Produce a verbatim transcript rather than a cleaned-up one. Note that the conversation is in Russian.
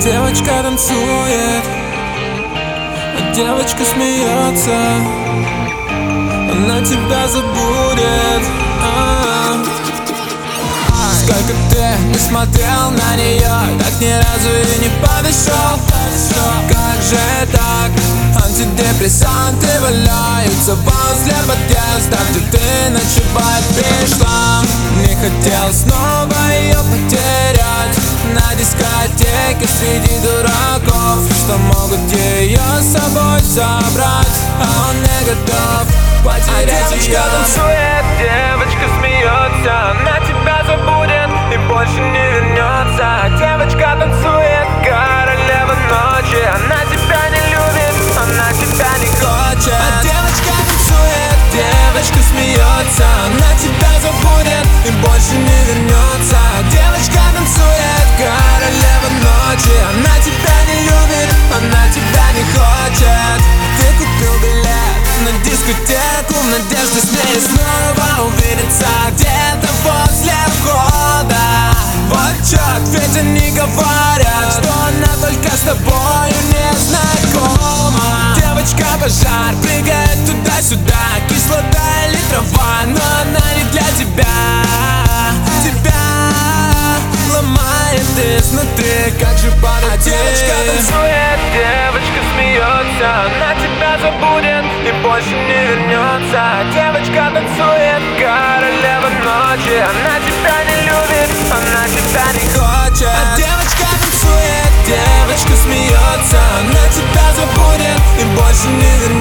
Девочка танцует, а девочка смеется. Она тебя забудет. А-а-а. Сколько ты не смотрел на нее, так ни разу и не подошел. Как же так? Антидепрессанты валяются возле подъезда, где ты ночевать пришла. Не хотел снова ее потерять на дискотеке среди дураков, что могут ее с собой забрать, а он не готов потерять. А девочка ее танцует, девочка смеется, она тебя забудет и больше не вернется. Девочка танцует, королева ночи, она тебя не любит, она тебя не хочет. А девочка танцует, девочка смеется, она тебя забудет и больше не вернется. Девочка танцует, королева ночи, она тебя не любит, она тебя не хочет. Ты купил билет на дискотеку в надежде с ней снова увидеться где-то возле входа. Вот черт, ведь они говорят, что она только с тобою не знакома. Девочка пожар, прыгает туда-сюда, кислота или трава, но она не для тебя. Тебя ломает изнутри, как же падать. А девочка танцует, девочка смеется, она тебя забудет и больше не вернется. Девочка танцует, королева ночи, она тебя не любит, она тебя не хочет. А девочка танцует, девочка смеется, она тебя забудет и больше не вернется.